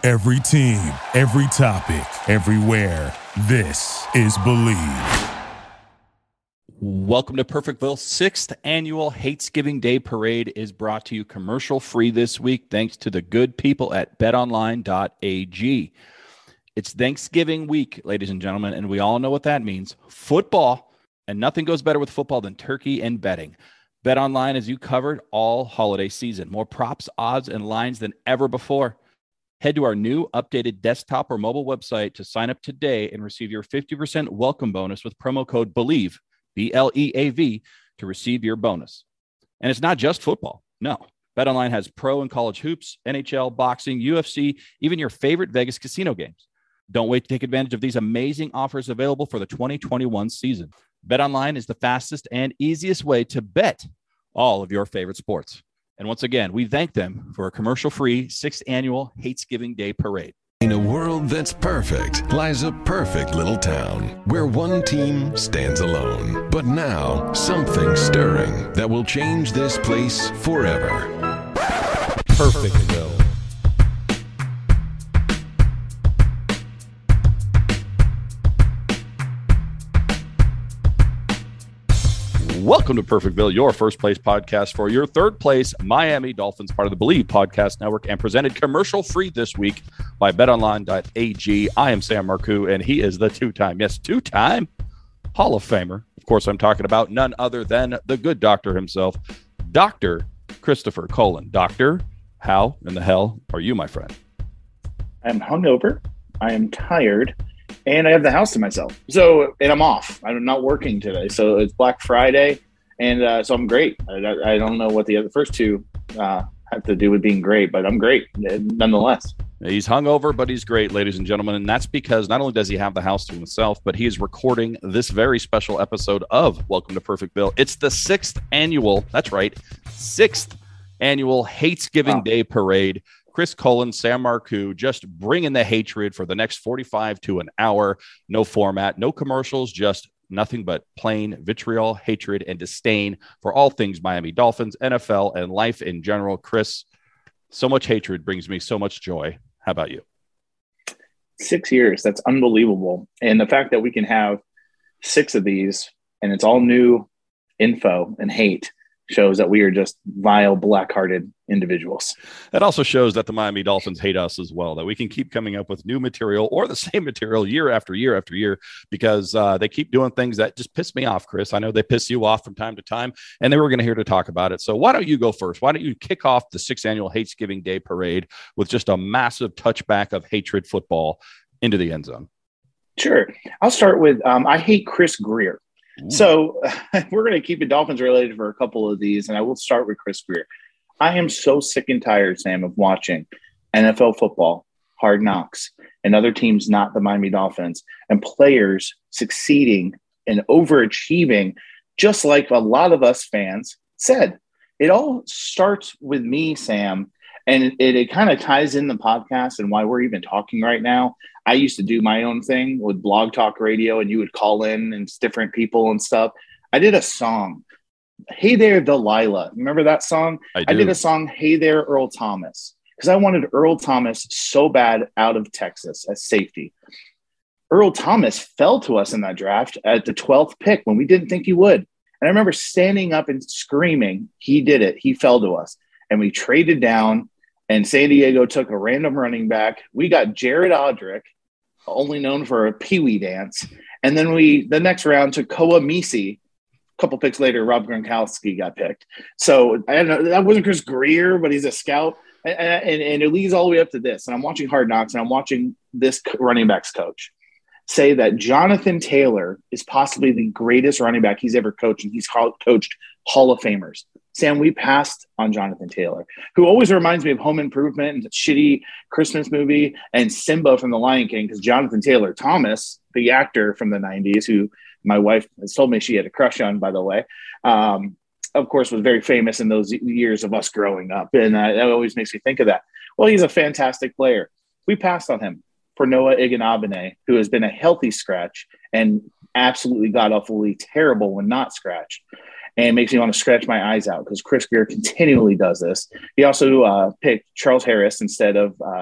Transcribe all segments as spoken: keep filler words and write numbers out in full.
Every team, every topic, everywhere. This is Believe. Welcome to Perfectville. Sixth annual Hatesgiving Day Parade is brought to you commercial free this week thanks to the good people at bet online dot a g. It's Thanksgiving week, ladies and gentlemen, and we all know what that means. Football, and nothing goes better with football than turkey and betting. BetOnline has you covered all holiday season. More props, odds, and lines than ever before. Head to our new updated desktop or mobile website to sign up today and receive your fifty percent welcome bonus with promo code BELIEVE, B L E A V, to receive your bonus. And it's not just football. No. BetOnline has pro and college hoops, N H L, boxing, U F C, even your favorite Vegas casino games. Don't wait to take advantage of these amazing offers available for the twenty twenty-one season. BetOnline is the fastest and easiest way to bet all of your favorite sports. And once again, we thank them for a commercial-free sixth annual Hatesgiving Day Parade. In a world that's perfect lies a perfect little town where one team stands alone. But now, something stirring that will change this place forever. Perfectville. Welcome to Perfectville, your first place podcast for your third place Miami Dolphins, part of the Believe Podcast Network, and presented commercial free this week by bet online dot a g. I am Sam Marcoux, and he is the two-time, yes, two-time Hall of Famer. Of course, I'm talking about none other than the good doctor himself, Doctor Christopher Colon. Doctor, how in the hell are you, my friend? I'm hungover, I am tired, and I have the house to myself. So, and I'm off. I'm not working today. So it's Black Friday, and uh, so I'm great. I, I don't know what the other first two uh, have to do with being great, but I'm great nonetheless. He's hungover, but he's great, ladies and gentlemen. And that's because not only does he have the house to himself, but he is recording this very special episode of Welcome to Perfectville. It's the sixth annual, that's right, sixth annual Hatesgiving wow. Day Parade. Chris Colon, Sam Marcoux, just bringing the hatred for the next forty-five to an hour. No format, no commercials, just nothing but plain vitriol, hatred, and disdain for all things Miami Dolphins, N F L, and life in general. Chris, so much hatred brings me so much joy. How about you? Six years. That's unbelievable. And the fact that we can have six of these and it's all new info and hate shows that we are just vile, black-hearted individuals. That also shows that the Miami Dolphins hate us as well, that we can keep coming up with new material or the same material year after year after year because uh, they keep doing things that just piss me off, Chris. I know they piss you off from time to time, and they were going to here to talk about it. So why don't you go first? Why don't you kick off the sixth annual Hatesgiving Day Parade with just a massive touchback of hatred football into the end zone? Sure. I'll start with um, I hate Chris Grier. Ooh. So we're going to keep it Dolphins related for a couple of these, and I will start with Chris Grier. I am so sick and tired, Sam, of watching N F L football, Hard Knocks, and other teams not the Miami Dolphins, and players succeeding and overachieving, just like a lot of us fans said. It all starts with me, Sam, and it, it, it kind of ties in the podcast and why we're even talking right now. I used to do my own thing with Blog Talk Radio, and you would call in and it's different people and stuff. I did a song, Hey There, Delilah. Remember that song? I, I did a song, Hey There, Earl Thomas, because I wanted Earl Thomas so bad out of Texas as safety. Earl Thomas fell to us in that draft at the twelfth pick when we didn't think he would. And I remember standing up and screaming, he did it. He fell to us. And we traded down, and San Diego took a random running back. We got Jared Odrick, only known for a peewee dance. And then we, the next round, took Koa Misi. A couple picks later, Rob Gronkowski got picked. So I don't know, that wasn't Chris Grier, but he's a scout. And, and, and it leads all the way up to this. And I'm watching Hard Knocks, and I'm watching this running backs coach say that Jonathan Taylor is possibly the greatest running back he's ever coached, and he's coached Hall of Famers. Sam, we passed on Jonathan Taylor, who always reminds me of Home Improvement and the shitty Christmas movie and Simba from The Lion King, because Jonathan Taylor Thomas, the actor from the nineties, who my wife has told me she had a crush on, by the way, um, of course, was very famous in those years of us growing up. And uh, that always makes me think of that. Well, he's a fantastic player. We passed on him for Noah Iguodala, who has been a healthy scratch and absolutely god-awfully terrible when not scratched. And it makes me want to scratch my eyes out because Chris Grier continually does this. He also uh, picked Charles Harris instead of uh,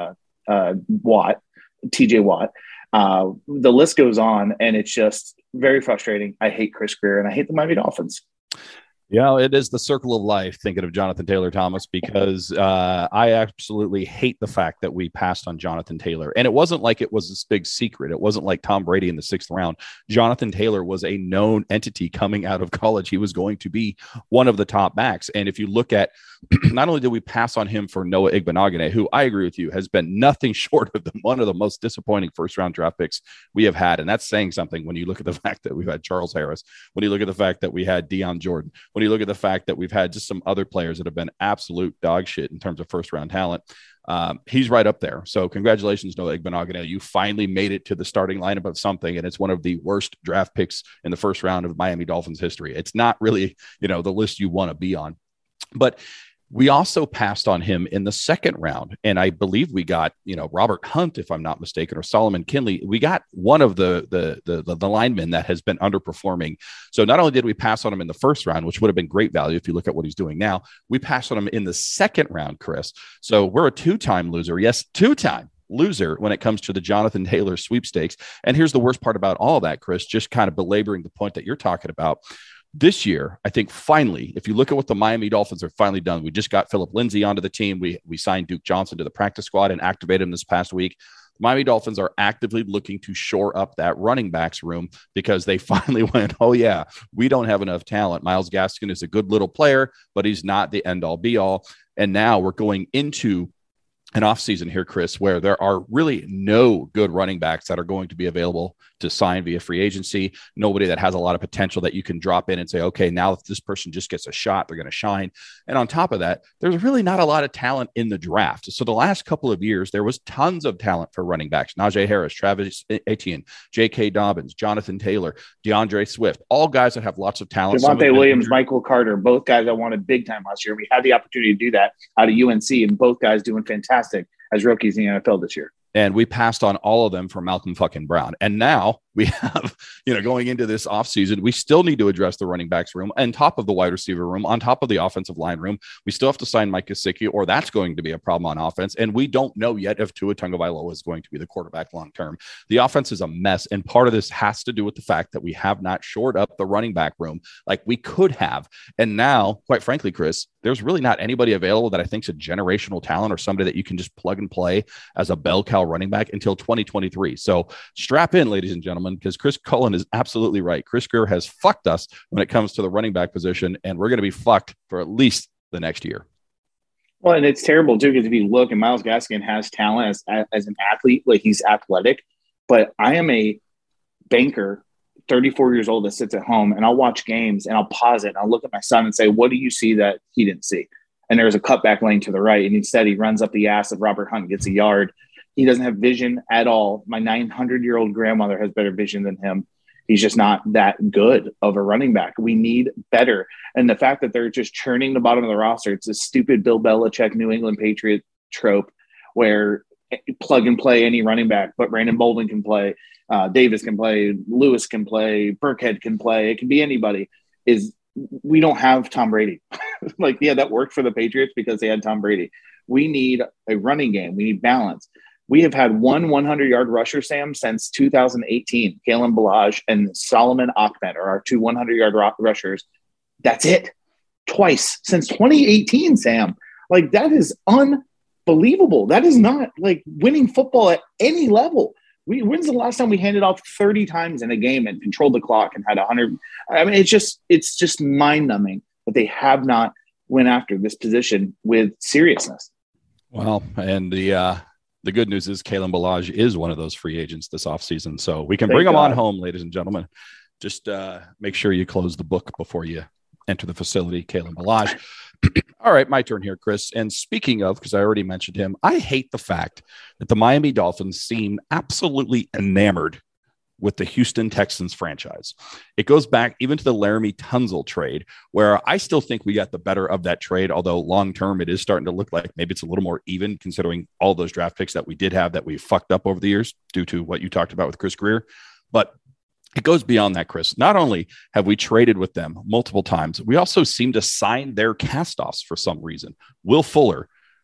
uh, Watt, T J Watt. Uh, the list goes on, and it's just very frustrating. I hate Chris Grier, and I hate the Miami Dolphins. Yeah, it is the circle of life thinking of Jonathan Taylor Thomas, because uh, I absolutely hate the fact that we passed on Jonathan Taylor. And it wasn't like it was this big secret. It wasn't like Tom Brady in the sixth round. Jonathan Taylor was a known entity coming out of college. He was going to be one of the top backs. And if you look at, not only did we pass on him for Noah Igbenogany, who I agree with you has been nothing short of the, one of the most disappointing first round draft picks we have had. And that's saying something when you look at the fact that we've had Charles Harris, when you look at the fact that we had Deion Jordan, when you look at the fact that we've had just some other players that have been absolute dog shit in terms of first round talent. Um, he's right up there. So congratulations, Noah Igbenogany. You finally made it to the starting lineup of something, and it's one of the worst draft picks in the first round of Miami Dolphins history. It's not really, you know, the list you want to be on. But we also passed on him in the second round. And I believe we got, you know, Robert Hunt, if I'm not mistaken, or Solomon Kinley. We got one of the, the, the, the, the linemen that has been underperforming. So not only did we pass on him in the first round, which would have been great value if you look at what he's doing now, we passed on him in the second round, Chris. So we're a two-time loser. Yes, two-time loser when it comes to the Jonathan Taylor sweepstakes. And here's the worst part about all that, Chris, just kind of belaboring the point that you're talking about. This year, I think finally, if you look at what the Miami Dolphins have finally done, we just got Philip Lindsay onto the team. We we signed Duke Johnson to the practice squad and activated him this past week. The Miami Dolphins are actively looking to shore up that running backs room, because they finally went, oh, yeah, we don't have enough talent. Myles Gaskin is a good little player, but he's not the end all be all. And now we're going into an offseason here, Chris, where there are really no good running backs that are going to be available to sign via free agency. Nobody that has a lot of potential that you can drop in and say, okay, now if this person just gets a shot, they're going to shine. And on top of that, there's really not a lot of talent in the draft. So the last couple of years, there was tons of talent for running backs. Najee Harris, Travis Etienne, J K. Dobbins, Jonathan Taylor, DeAndre Swift, all guys that have lots of talent. Javonte Williams, Michael Carter, both guys I wanted big time last year. We had the opportunity to do that out of U N C, and both guys doing fantastic as rookies in the N F L this year. And we passed on all of them for Malcolm fucking Brown. And now we have, you know, going into this offseason, we still need to address the running backs room on top of the wide receiver room, on top of the offensive line room. We still have to sign Mike Gesicki, or that's going to be a problem on offense. And we don't know yet if Tua Tagovailoa is going to be the quarterback long-term. The offense is a mess. And part of this has to do with the fact that we have not shored up the running back room like we could have. And now, quite frankly, Chris, there's really not anybody available that I think is a generational talent or somebody that you can just plug and play as a bell cow running back until twenty twenty-three. So strap in, ladies and gentlemen, because Chris Cullen is absolutely right. Chris Grier has fucked us when it comes to the running back position, and we're going to be fucked for at least the next year. Well, and it's terrible too, because if you look, and Myles Gaskin has talent as, as an athlete, like he's athletic, but I am a banker, thirty-four years old, that sits at home, and I'll watch games and I'll pause it and I'll look at my son and say, what do you see that he didn't see? And there's a cutback lane to the right, and instead he runs up the ass of Robert Hunt, gets a yard. He doesn't have vision at all. My nine hundred year old grandmother has better vision than him. He's just not that good of a running back. We need better. And the fact that they're just churning the bottom of the roster, it's a stupid Bill Belichick, New England Patriot trope where plug and play any running back, but Brandon Bolden can play, uh, Davis can play, Lewis can play, Burkhead can play. It can be anybody. Is we don't have Tom Brady. Like, yeah, that worked for the Patriots because they had Tom Brady. We need a running game. We need balance. We have had one hundred-yard rusher, Sam, since two thousand eighteen. Kalen Ballage and Solomon Ahmed are our two hundred-yard rushers. That's it. Twice since twenty eighteen, Sam. Like, that is unbelievable. That is not, like, winning football at any level. We, when's the last time we handed off thirty times in a game and controlled the clock and had one hundred? I mean, it's just it's just mind-numbing that they have not went after this position with seriousness. Well, and the uh, the good news is Kalen Ballage is one of those free agents this offseason. So we can Thank bring him God. on home, ladies and gentlemen. Just uh, make sure you close the book before you enter the facility, Kalen Ballage. All right, my turn here, Chris. And speaking of, because I already mentioned him, I hate the fact that the Miami Dolphins seem absolutely enamored with the Houston Texans franchise. It goes back even to the Laramie Tunsil trade, where I still think we got the better of that trade, although long-term it is starting to look like maybe it's a little more even considering all those draft picks that we did have that we fucked up over the years due to what you talked about with Chris Grier. But it goes beyond that, Chris. Not only have we traded with them multiple times, we also seem to sign their cast-offs for some reason. Will Fuller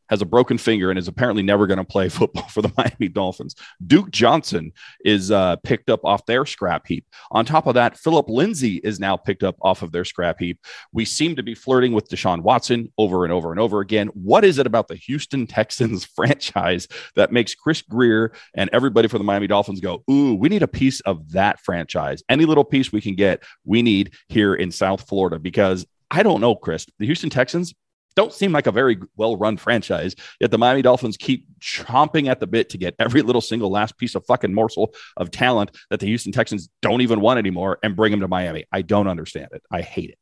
has a broken finger and is apparently never going to play football for the Miami Dolphins. Duke Johnson is uh, picked up off their scrap heap. On top of that, Philip Lindsay is now picked up off of their scrap heap. We seem to be flirting with Deshaun Watson over and over and over again. What is it about the Houston Texans franchise that makes Chris Grier and everybody for the Miami Dolphins go, ooh, we need a piece of that franchise? Any little piece we can get, we need here in South Florida, because I don't know, Chris, the Houston Texans don't seem like a very well-run franchise, yet the Miami Dolphins keep chomping at the bit to get every little single last piece of fucking morsel of talent that the Houston Texans don't even want anymore and bring them to Miami. I don't understand it. I hate it.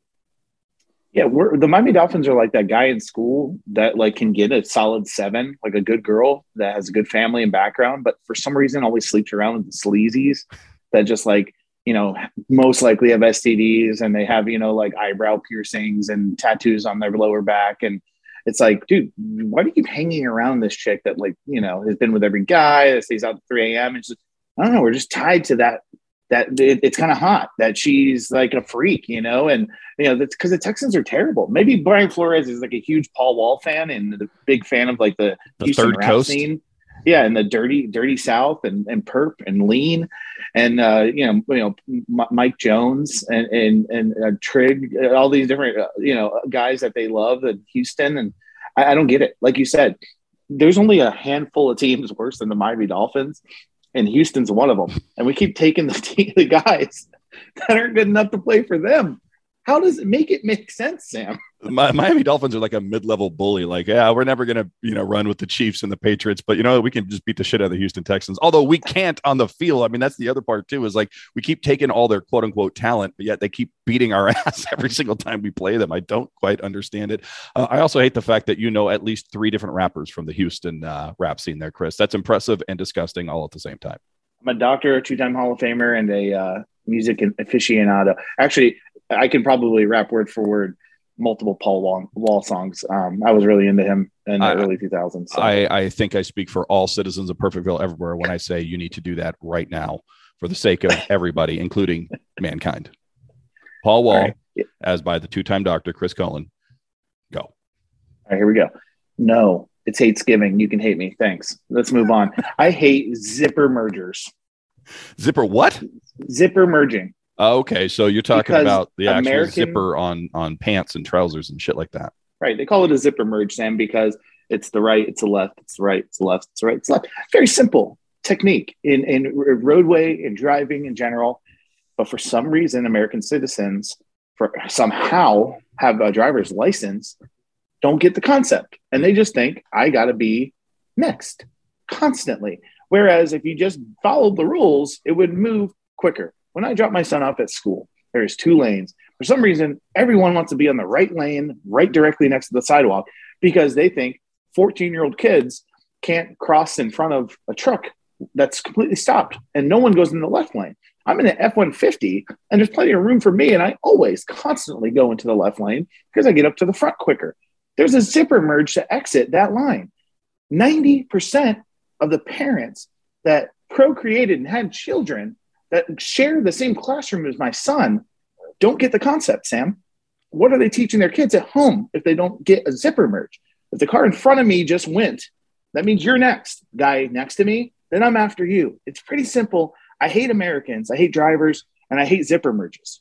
Yeah, we're, the Miami Dolphins are like that guy in school that like can get a solid seven, like a good girl that has a good family and background, but for some reason always sleeps around with the sleazies that just like, you know, most likely have S T Ds, and they have, you know, like eyebrow piercings and tattoos on their lower back. And it's like, dude, why do you keep hanging around this chick that, like, you know, has been with every guy that stays out at three a.m. It's just, I don't know. We're just tied to that, that it, it's kind of hot that she's like a freak, you know, and, you know, that's because the Texans are terrible. Maybe Brian Flores is like a huge Paul Wall fan and a big fan of like the, the Houston third rap coast scene. Yeah, and the dirty, dirty South, and, and perp and lean, and uh, you know, you know, M- Mike Jones and and and uh, Trigg, all these different uh, you know guys that they love in Houston, and I, I don't get it. Like you said, there's only a handful of teams worse than the Miami Dolphins, and Houston's one of them. And we keep taking the team, the guys that aren't good enough to play for them. How does it make it make sense, Sam? My, Miami Dolphins are like a mid-level bully. Like, yeah, we're never going to, you know, run with the Chiefs and the Patriots, but you know, we can just beat the shit out of the Houston Texans. Although we can't on the field. I mean, that's the other part too, is like, we keep taking all their quote unquote talent, but yet they keep beating our ass every single time we play them. I don't quite understand it. Uh, I also hate the fact that, you know, at least three different rappers from the Houston uh, rap scene there, Chris. That's impressive and disgusting all at the same time. I'm a doctor, a two-time Hall of Famer, and a uh, music aficionado. Actually, I can probably rap word for word multiple Paul Wall, Wall songs. Um, I was really into him in the I, early two thousands. So. I, I think I speak for all citizens of Perfectville everywhere when I say you need to do that right now for the sake of everybody, including mankind. Paul Wall, right. As by the two-time doctor, Chris Cullen. Go. All right, here we go. No, it's Hatesgiving. You can hate me. Thanks. Let's move on. I hate zipper mergers. Zipper what? Zipper merging. Oh, okay, so you're talking because about the actual American, zipper on on pants and trousers and shit like that. Right. They call it a zipper merge, Sam, because it's the right, it's the left, it's the right, it's the left, it's the right, it's the left. Very simple technique in, in roadway and driving in general. But for some reason, American citizens for somehow have a driver's license, don't get the concept. And they just think, I got to be next constantly. Whereas if you just followed the rules, it would move quicker. When I drop my son off at school, there's two lanes. For some reason, everyone wants to be on the right lane, right directly next to the sidewalk, because they think fourteen-year-old kids can't cross in front of a truck that's completely stopped, and no one goes in the left lane. I'm in an F one fifty, and there's plenty of room for me, and I always constantly go into the left lane because I get up to the front quicker. There's a zipper merge to exit that line. ninety percent of the parents that procreated and had children that share the same classroom as my son don't get the concept, Sam. What are they teaching their kids at home if they don't get a zipper merge? If the car in front of me just went, that means you're next. Guy next to me, then I'm after you. It's pretty simple. I hate Americans. I hate drivers, and I hate zipper merges.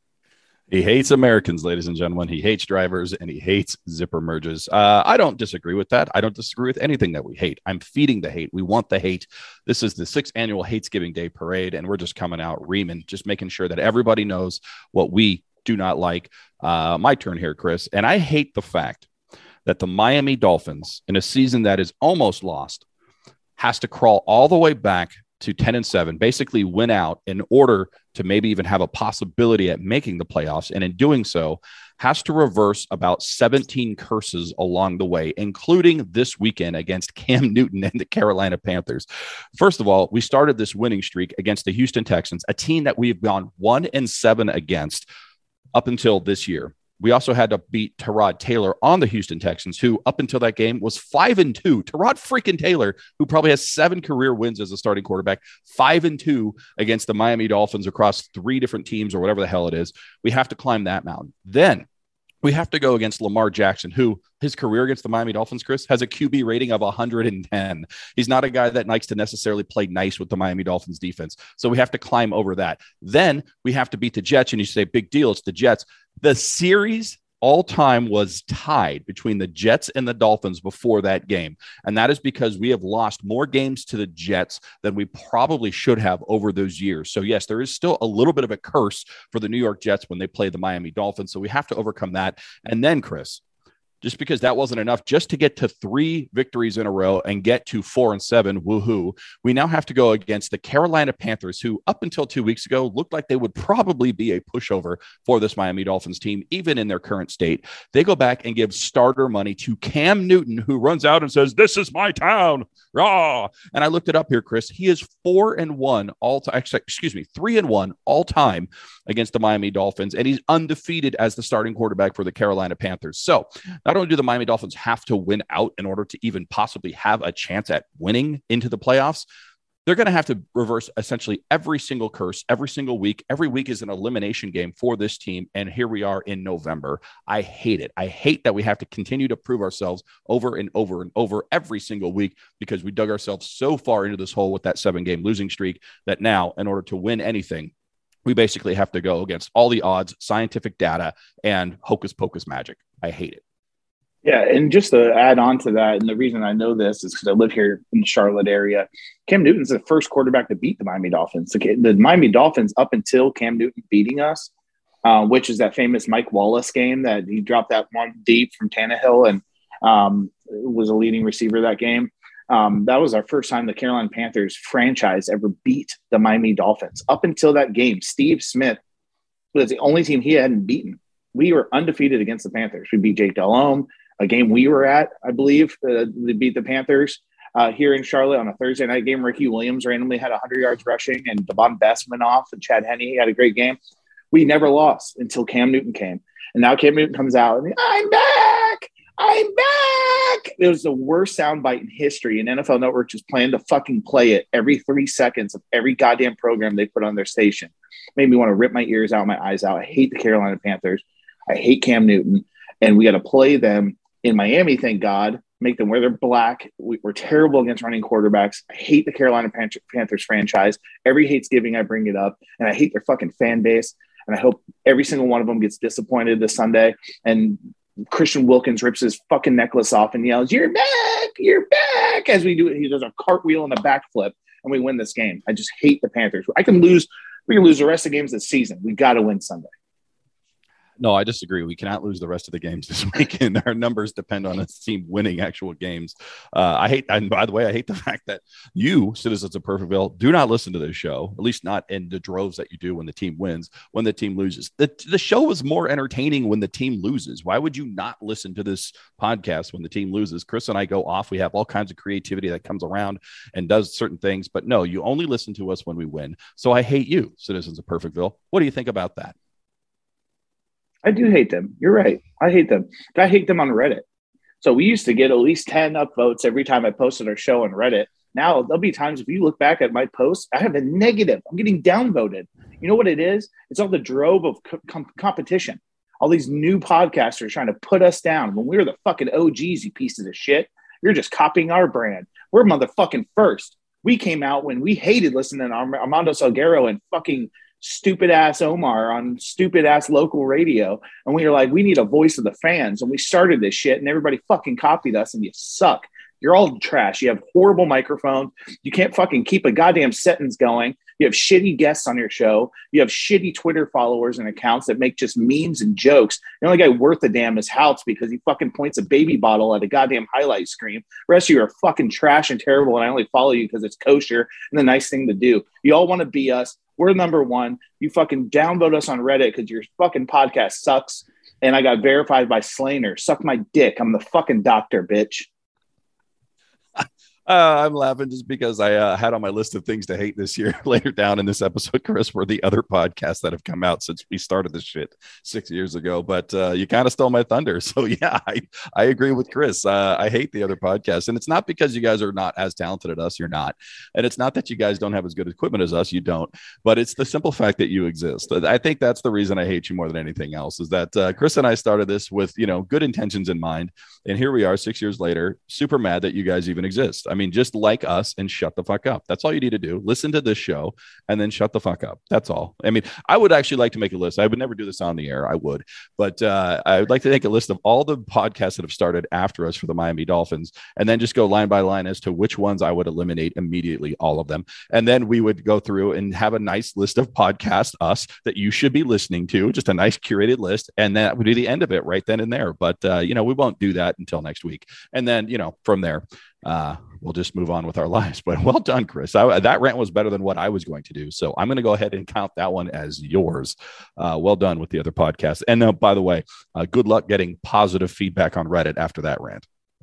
He hates Americans, ladies and gentlemen. He hates drivers, and he hates zipper merges. Uh, I don't disagree with that. I don't disagree with anything that we hate. I'm feeding the hate. We want the hate. This is the sixth annual Hatesgiving Day Parade, and we're just coming out reaming, just making sure that everybody knows what we do not like. Uh, my turn here, Chris. And I hate the fact that the Miami Dolphins, in a season that is almost lost, has to crawl all the way back to ten and seven, basically win out in order to maybe even have a possibility at making the playoffs. And in doing so, has to reverse about seventeen curses along the way, including this weekend against Cam Newton and the Carolina Panthers. First of all, we started this winning streak against the Houston Texans, a team that we've gone one and seven against up until this year. We also had to beat Tyrod Taylor on the Houston Texans, who up until that game was five and two. Tyrod freaking Taylor, who probably has seven career wins as a starting quarterback, five and two against the Miami Dolphins across three different teams or whatever the hell it is. We have to climb that mountain. Then we have to go against Lamar Jackson, who his career against the Miami Dolphins, Chris, has a Q B rating of one hundred ten. He's not a guy that likes to necessarily play nice with the Miami Dolphins defense. So we have to climb over that. Then we have to beat the Jets. And you say, big deal, it's the Jets. The series all time was tied between the Jets and the Dolphins before that game. And that is because we have lost more games to the Jets than we probably should have over those years. So yes, there is still a little bit of a curse for the New York Jets when they play the Miami Dolphins. So we have to overcome that. And then, Chris, just because that wasn't enough, just to get to three victories in a row and get to four and seven, woohoo, we now have to go against the Carolina Panthers, who up until two weeks ago looked like they would probably be a pushover for this Miami Dolphins team, even in their current state. They go back and give starter money to Cam Newton, who runs out and says, "This is my town." Raw. And I looked it up here, Chris. He is four and one all time. Excuse me, three and one all time against the Miami Dolphins, and he's undefeated as the starting quarterback for the Carolina Panthers. So not only do the Miami Dolphins have to win out in order to even possibly have a chance at winning into the playoffs, they're going to have to reverse essentially every single curse, every single week. Every week is an elimination game for this team. And here we are in November. I hate it. I hate that we have to continue to prove ourselves over and over and over every single week, because we dug ourselves so far into this hole with that seven game losing streak that now, in order to win anything, we basically have to go against all the odds, scientific data, and hocus pocus magic. I hate it. Yeah, and just to add on to that, and the reason I know this is because I live here in the Charlotte area. Cam Newton's the first quarterback to beat the Miami Dolphins. The, the Miami Dolphins, up until Cam Newton beating us, uh, which is that famous Mike Wallace game that he dropped that one deep from Tannehill and um, was a leading receiver that game. Um, that was our first time the Carolina Panthers franchise ever beat the Miami Dolphins. Up until that game, Steve Smith was the only team he hadn't beaten. We were undefeated against the Panthers. We beat Jake Delhomme, a game we were at, I believe, uh, they beat the Panthers uh, here in Charlotte on a Thursday night game. Ricky Williams randomly had one hundred yards rushing, and Devon Best went off, and Chad Henne had a great game. We never lost until Cam Newton came. And now Cam Newton comes out, and I'm back! I'm back! It was the worst soundbite in history, and N F L Network just planned to fucking play it every three seconds of every goddamn program they put on their station. Made me want to rip my ears out, my eyes out. I hate the Carolina Panthers. I hate Cam Newton, and we got to play them in Miami, thank God, make them wear their black. We, we're terrible against running quarterbacks. I hate the Carolina Panthers franchise. Every Hatesgiving, I bring it up, and I hate their fucking fan base. And I hope every single one of them gets disappointed this Sunday. And Christian Wilkins rips his fucking necklace off and yells, "You're back! You're back!" As we do it, he does a cartwheel and a backflip, and we win this game. I just hate the Panthers. I can lose. We can lose the rest of the games this season. We got to win Sunday. No, I disagree. We cannot lose the rest of the games this weekend. Our numbers depend on a team winning actual games. Uh, I hate, and by the way, I hate the fact that you, citizens of Perfectville, do not listen to this show, at least not in the droves that you do when the team wins, when the team loses. The, the show is more entertaining when the team loses. Why would you not listen to this podcast when the team loses? Chris and I go off. We have all kinds of creativity that comes around and does certain things. But no, you only listen to us when we win. So I hate you, citizens of Perfectville. What do you think about that? I do hate them. You're right. I hate them. I hate them on Reddit. So we used to get at least ten upvotes every time I posted our show on Reddit. Now there'll be times if you look back at my posts, I have a negative. I'm getting downvoted. You know what it is? It's all the drove of com- competition. All these new podcasters trying to put us down when we were the fucking O Gs, you pieces of shit. You're just copying our brand. We're motherfucking first. We came out when we hated listening to Armando Salguero and fucking stupid ass Omar on stupid ass local radio. And we were like, we need a voice of the fans. And we started this shit and everybody fucking copied us, and you suck. You're all trash. You have horrible microphones. You can't fucking keep a goddamn sentence going. You have shitty guests on your show. You have shitty Twitter followers and accounts that make just memes and jokes. The only guy worth a damn is Houts because he fucking points a baby bottle at a goddamn highlight screen. The rest of you are fucking trash and terrible, and I only follow you because it's kosher and the nice thing to do. You all want to be us. We're number one. You fucking downvote us on Reddit because your fucking podcast sucks. And I got verified by Slainer. Suck my dick. I'm the fucking doctor, bitch. Uh, I'm laughing just because I uh, had on my list of things to hate this year later down in this episode, Chris, were the other podcasts that have come out since we started this shit six years ago. But uh, you kind of stole my thunder. So, yeah, I, I agree with Chris. Uh, I hate the other podcasts. And it's not because you guys are not as talented as us. You're not. And it's not that you guys don't have as good equipment as us. You don't. But it's the simple fact that you exist. I think that's the reason I hate you more than anything else, is that uh, Chris and I started this with, you know, good intentions in mind. And here we are six years later, super mad that you guys even exist. I mean, just like us and shut the fuck up. That's all you need to do. Listen to this show and then shut the fuck up. That's all. I mean, I would actually like to make a list. I would never do this on the air. I would, but uh, I would like to make a list of all the podcasts that have started after us for the Miami Dolphins, and then just go line by line as to which ones I would eliminate immediately, all of them. And then we would go through and have a nice list of podcasts, us, that you should be listening to, just a nice curated list. And that would be the end of it right then and there. But, uh, you know, we won't do that until next week. And then, you know, from there, uh, we'll just move on with our lives. But well done, Chris. I, that rant was better than what I was going to do. So I'm going to go ahead and count that one as yours. Uh, well done with the other podcast. And uh, by the way, uh, good luck getting positive feedback on Reddit after that rant.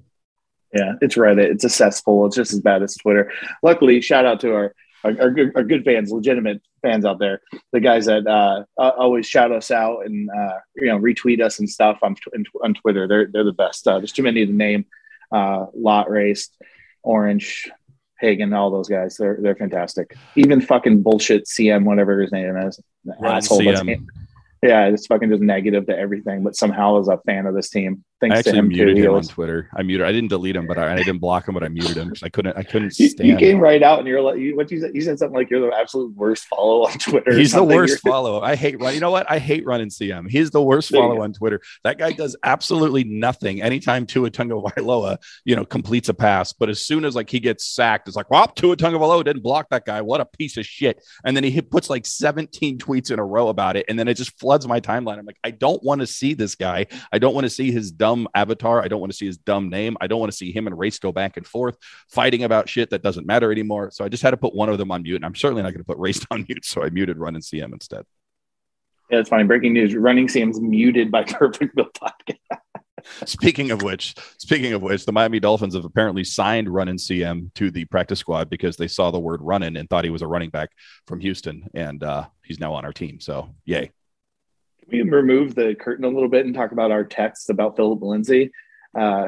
Yeah, it's Reddit. It's a cesspool. It's just as bad as Twitter. Luckily, shout out to our our, our, good, our good fans, legitimate fans out there, the guys that uh, always shout us out and uh, you know, retweet us and stuff on on Twitter. They're they're the best. Uh, there's too many to name. Uh, Lot Race, Orange, Hagen, all those guys. They're they're fantastic. Even fucking bullshit C M, whatever his name is, asshole. C M. Yeah, it's fucking just negative to everything, but somehow is a fan of this team. Thanks I actually to him muted too. him was, on Twitter. I muted. I didn't delete him, but I, I didn't block him, but I muted him because I couldn't. I couldn't you, stand. You came right out, and you're like, you, what you said? You said something like you're the absolute worst follow on Twitter. He's the worst you're, follow. I hate run. You know what? I hate running C M. He's the worst follow on Twitter. That guy does absolutely nothing. Anytime Tua Tagovailoa, you know, completes a pass, but as soon as like he gets sacked, it's like, well, Tua Tagovailoa didn't block that guy. What a piece of shit. And then he hit, puts like seventeen tweets in a row about it, and then it just floods my timeline. I'm like, I don't want to see this guy. I don't want to see his dumb avatar. I don't want to see his dumb name. I don't want to see him and Race go back and forth fighting about shit that doesn't matter anymore. So I just had to put one of them on mute, and I'm certainly not going to put Race on mute. So I muted Run and C M instead. Yeah, it's funny. Breaking news: Running C M's muted by Perfect Bill Podcast. Speaking of which, speaking of which, the Miami Dolphins have apparently signed Runnin' C M to the practice squad because they saw the word running and thought he was a running back from Houston, and uh, he's now on our team. So yay. Can we remove the curtain a little bit and talk about our text about Philip Lindsay? Uh,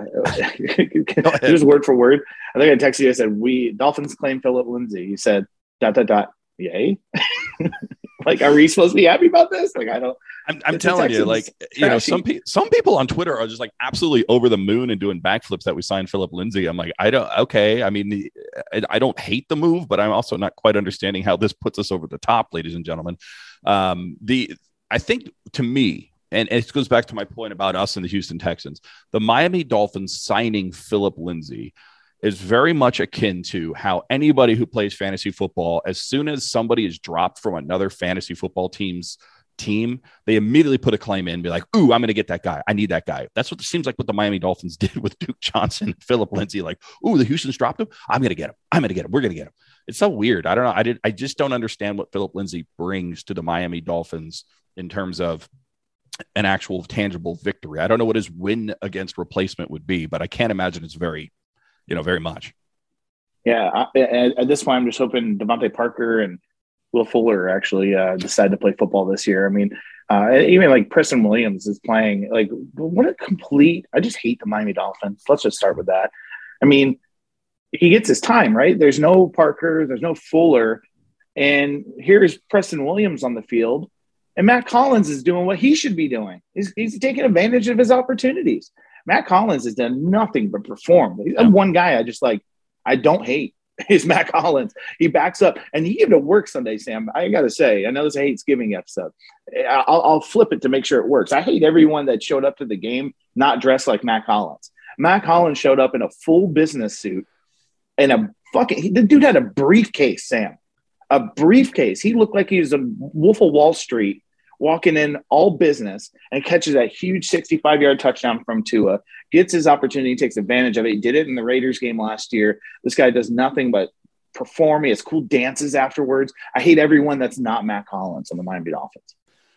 just word for word. I think I texted you. I said, we Dolphins claim Philip Lindsay. You said, dot, dot, dot, yay. Like, are we supposed to be happy about this? Like, I don't. I'm, I'm telling you, like, trashy. You know, some people, some people on Twitter are just like absolutely over the moon and doing backflips that we signed Philip Lindsay. I'm like, I don't, okay. I mean, the, I, I don't hate the move, but I'm also not quite understanding how this puts us over the top, ladies and gentlemen. Um, the, I think to me, and it goes back to my point about us and the Houston Texans, the Miami Dolphins signing Philip Lindsay is very much akin to how anybody who plays fantasy football, as soon as somebody is dropped from another fantasy football team's team, they immediately put a claim in and be like, ooh, I'm going to get that guy. I need that guy. That's what it seems like what the Miami Dolphins did with Duke Johnson and Philip Lindsay. Like, ooh, the Houston's dropped him. I'm going to get him. I'm going to get him. We're going to get him. It's so weird. I don't know. I did. I just don't understand what Philip Lindsay brings to the Miami Dolphins in terms of an actual tangible victory. I don't know what his win against replacement would be, but I can't imagine it's very, you know, very much. Yeah. I, at, at this point, I'm just hoping Devontae Parker and Will Fuller actually uh, decide to play football this year. I mean, uh, even like Preston Williams is playing. Like, what a complete! I just hate the Miami Dolphins. Let's just start with that. I mean, he gets his time, right? There's no Parker, there's no Fuller, and here's Preston Williams on the field, and Matt Collins is doing what he should be doing. He's, he's taking advantage of his opportunities. Matt Collins has done nothing but perform. He's yeah. one guy I just like. I don't hate. Is Matt Collins. He backs up, and he gave it work Sunday, Sam. I got to say, I know this is a Hatesgiving episode. I'll, I'll flip it to make sure it works. I hate everyone that showed up to the game not dressed like Matt Collins. Matt Collins showed up in a full business suit and a fucking – the dude had a briefcase, Sam. A briefcase. He looked like he was a Wolf of Wall Street walking in all business and catches that huge sixty-five-yard touchdown from Tua, gets his opportunity, takes advantage of it. He did it in the Raiders game last year. This guy does nothing but perform. He has cool dances afterwards. I hate everyone that's not Matt Collins on the Miami Dolphins.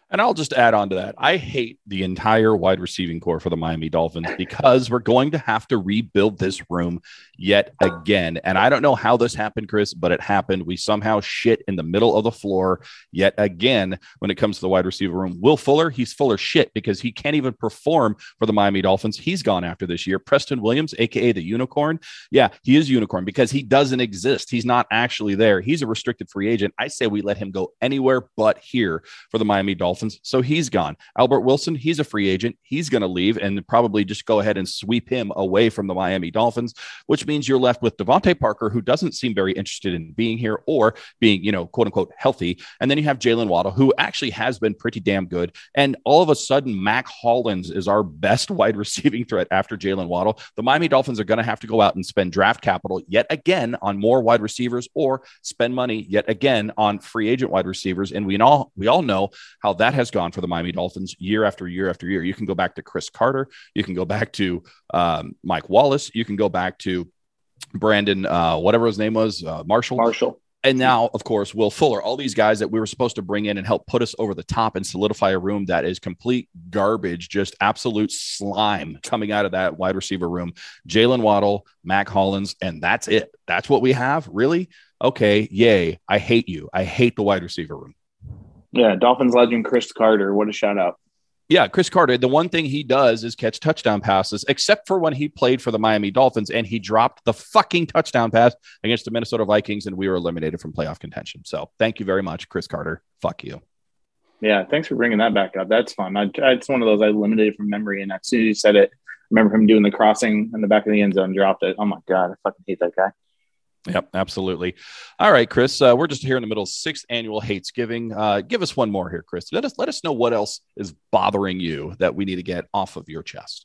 And I'll just add on to that. I hate the entire wide receiving core for the Miami Dolphins because we're going to have to rebuild this room yet again. And I don't know how this happened, Chris, but it happened. We somehow shit in the middle of the floor yet again when it comes to the wide receiver room. Will Fuller, he's full of shit because he can't even perform for the Miami Dolphins. He's gone after this year. Preston Williams, a k a the unicorn. Yeah, he is unicorn because he doesn't exist. He's not actually there. He's a restricted free agent. I say we let him go anywhere but here for the Miami Dolphins. So he's gone. Albert Wilson, he's a free agent. He's going to leave and probably just go ahead and sweep him away from the Miami Dolphins, which means you're left with Devontae Parker, who doesn't seem very interested in being here or being, you know, quote unquote, healthy. And then you have Jalen Waddle, who actually has been pretty damn good. And all of a sudden, Mac Hollins is our best wide receiving threat after Jalen Waddle. The Miami Dolphins are going to have to go out and spend draft capital yet again on more wide receivers or spend money yet again on free agent wide receivers. And we all, we all know how that has gone for the Miami Dolphins year after year after year. You can go back to Chris Carter. You can go back to um, Mike Wallace. You can go back to Brandon, uh, whatever his name was, uh, Marshall. Marshall. And now, of course, Will Fuller, all these guys that we were supposed to bring in and help put us over the top and solidify a room that is complete garbage, just absolute slime coming out of that wide receiver room. Jalen Waddle, Mac Hollins, and that's it. That's what we have? Really? Okay, yay. I hate you. I hate the wide receiver room. Yeah, Dolphins legend Chris Carter. What a shout out. Yeah, Chris Carter, the one thing he does is catch touchdown passes, except for when he played for the Miami Dolphins and he dropped the fucking touchdown pass against the Minnesota Vikings and we were eliminated from playoff contention. So thank you very much, Chris Carter. Fuck you. Yeah, thanks for bringing that back up. That's fun. I, it's one of those I eliminated from memory, and as soon as you said it, I remember him doing the crossing in the back of the end zone, dropped it. Oh, my God, I fucking hate that guy. Yep, absolutely. All right, Chris, uh, we're just here in the middle of sixth annual Hatesgiving. Uh, give us one more here, Chris. Let us let us know what else is bothering you that we need to get off of your chest.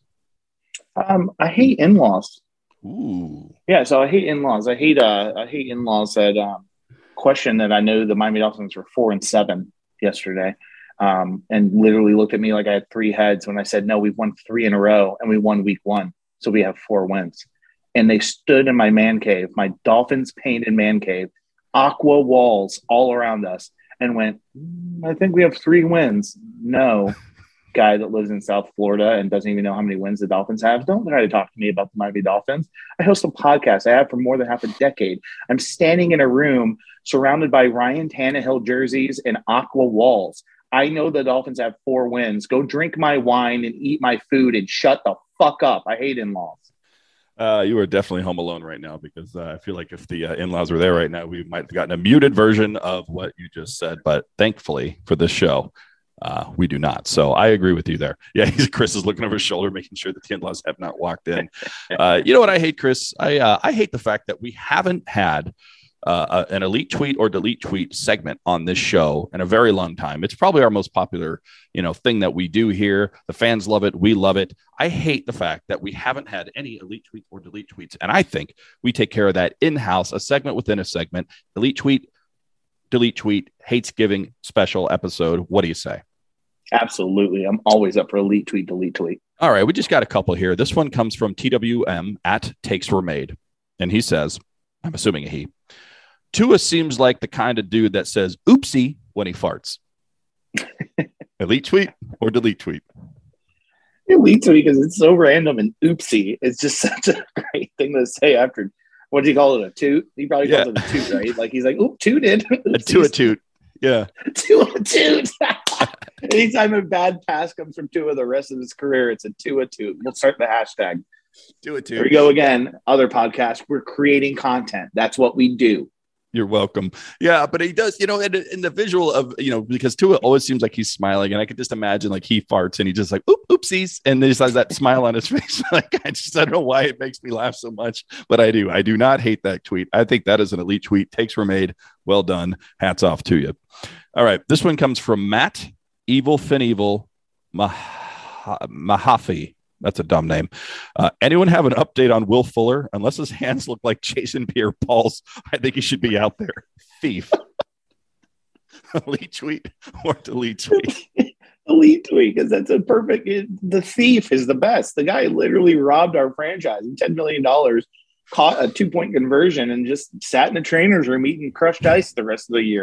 Um, I hate in-laws. Ooh. Yeah, so I hate in-laws. I hate uh, I hate in-laws that um, question that I know the Miami Dolphins were four and seven yesterday, um, and literally looked at me like I had three heads when I said, no, we've won three in a row and we won week one, so we have four wins. And they stood in my man cave, my Dolphins painted man cave, aqua walls all around us, and went, mm, I think we have three wins. No, guy that lives in South Florida and doesn't even know how many wins the Dolphins have. Don't try to talk to me about the Miami Dolphins. I host a podcast I have for more than half a decade. I'm standing in a room surrounded by Ryan Tannehill jerseys and aqua walls. I know the Dolphins have four wins. Go drink my wine and eat my food and shut the fuck up. I hate in-laws. Uh, you are definitely home alone right now because uh, I feel like if the uh, in-laws were there right now, we might have gotten a muted version of what you just said. But thankfully for this show, uh, we do not. So I agree with you there. Yeah, he's, Chris is looking over his shoulder, making sure that the in-laws have not walked in. Uh, you know what I hate, Chris? I uh, I hate the fact that we haven't had uh, an elite tweet or delete tweet segment on this show in a very long time. It's probably our most popular, you know, thing that we do here. The fans love it. We love it. I hate the fact that we haven't had any elite tweet or delete tweets. And I think we take care of that in-house, a segment within a segment. Elite tweet, delete tweet, Hatesgiving special episode. What do you say? Absolutely. I'm always up for elite tweet, delete tweet. All right. We just got a couple here. This one comes from T W M at Takes Were Made. And he says, I'm assuming a he, Tua seems like the kind of dude that says oopsie when he farts. Elite tweet or delete tweet? Elite tweet because it's so random and oopsie. It's just such a great thing to say after. What do you call it? A toot? He probably calls yeah. it a toot, right? Like he's like, oop, tooted. A Tua toot. Yeah. Tua toot. Anytime a bad pass comes from Tua the rest of his career, it's a Tua toot. We'll start the hashtag. Do it too. Here we go again. Other podcasts. We're creating content. That's what we do. You're welcome. Yeah, but he does, you know, in, in the visual of, you know, because Tua always seems like he's smiling, and I could just imagine like he farts and he just like, oop, oopsies, and he just has that smile on his face. Like I just I don't know why it makes me laugh so much, but I do. I do not hate that tweet. I think that is an elite tweet. Takes were made. Well done. Hats off to you. All right, this one comes from Matt Evil Finevil Mah- Mahaffey. That's a dumb name. Uh, anyone have an update on Will Fuller? Unless his hands look like Jason Pierre-Paul's, I think he should be out there. Thief. Elite tweet or delete tweet? Elite tweet, because that's a perfect. The thief is the best. The guy literally robbed our franchise ten million dollars, caught a two-point conversion, and just sat in the trainer's room eating crushed ice the rest of the year.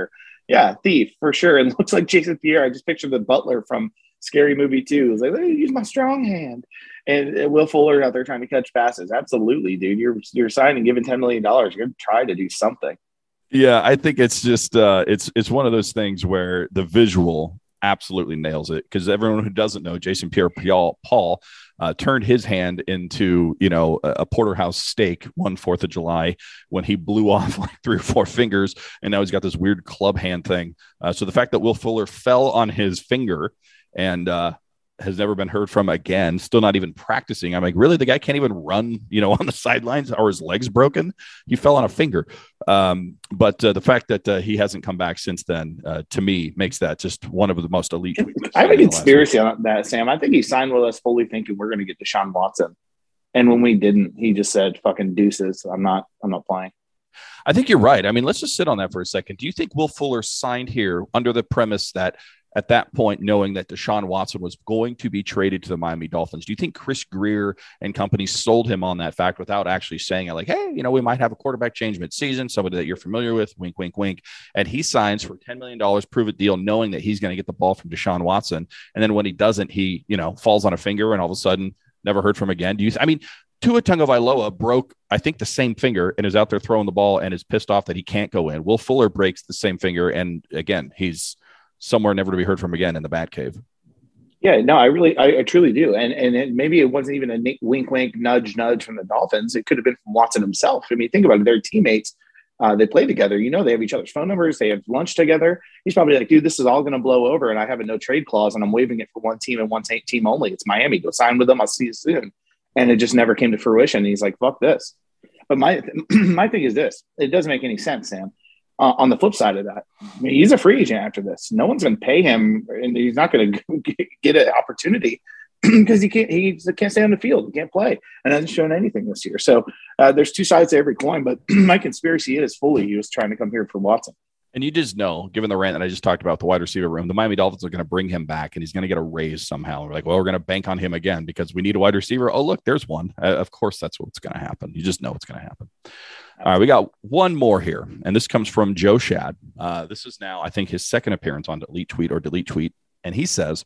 Yeah, thief for sure. And looks like Jason Pierre. I just pictured the butler from Scary Movie two. It's like, let me use my strong hand. And uh, Will Fuller out there trying to catch passes. Absolutely, dude. You're you're signing, giving ten million dollars. You're going to try to do something. Yeah, I think it's just uh, it's it's one of those things where the visual absolutely nails it, because everyone who doesn't know, Jason Pierre-Paul uh, turned his hand into, you know, a porterhouse steak one Fourth of July when he blew off like three or four fingers, and now he's got this weird club hand thing. Uh, so the fact that Will Fuller fell on his finger and uh, has never been heard from again, still not even practicing. I'm like, really? The guy can't even run, you know, on the sidelines, or his legs broken? He fell on a finger. Um, but uh, the fact that uh, he hasn't come back since then, uh, to me, makes that just one of the most elite tweets. I have a conspiracy on that, Sam. I think he signed with us fully thinking we're going to get Deshaun Watson. And when we didn't, he just said, fucking deuces. I'm not, I'm not playing. I think you're right. I mean, let's just sit on that for a second. Do you think Will Fuller signed here under the premise that at that point, knowing that Deshaun Watson was going to be traded to the Miami Dolphins, do you think Chris Greer and company sold him on that fact without actually saying it, like, hey, you know, we might have a quarterback change mid-season, somebody that you're familiar with, wink, wink, wink, and he signs for ten million dollars prove-it deal, knowing that he's going to get the ball from Deshaun Watson, and then when he doesn't, he, you know, falls on a finger and all of a sudden never heard from again? Do you? I mean, Tua Tagovailoa broke, I think, the same finger and is out there throwing the ball and is pissed off that he can't go in. Will Fuller breaks the same finger, and again, he's somewhere never to be heard from again in the Batcave. Yeah, no, I really, I, I truly do. And and it, maybe it wasn't even a wink, wink, nudge, nudge from the Dolphins. It could have been from Watson himself. I mean, think about it. They're teammates. Uh, they play together. You know, they have each other's phone numbers. They have lunch together. He's probably like, dude, this is all going to blow over. And I have a no trade clause and I'm waiving it for one team and one t- team only. It's Miami. Go sign with them. I'll see you soon. And it just never came to fruition. And he's like, fuck this. But my, my thing is this. It doesn't make any sense, Sam. Uh, on the flip side of that, I mean, he's a free agent after this. No one's going to pay him, and he's not going to get an opportunity because he can't. He can't stay on the field. He can't play, and hasn't shown anything this year. So uh, there's two sides to every coin. But my conspiracy is fully he was trying to come here for Watson. And you just know, given the rant that I just talked about, the wide receiver room, the Miami Dolphins are going to bring him back, and he's going to get a raise somehow. We're like, well, we're going to bank on him again because we need a wide receiver. Oh, look, there's one. Uh, of course, that's what's going to happen. You just know it's going to happen. All right, we got one more here, and this comes from Joe Shad. Uh, this is now, I think, his second appearance on Delete Tweet or Delete Tweet, and he says,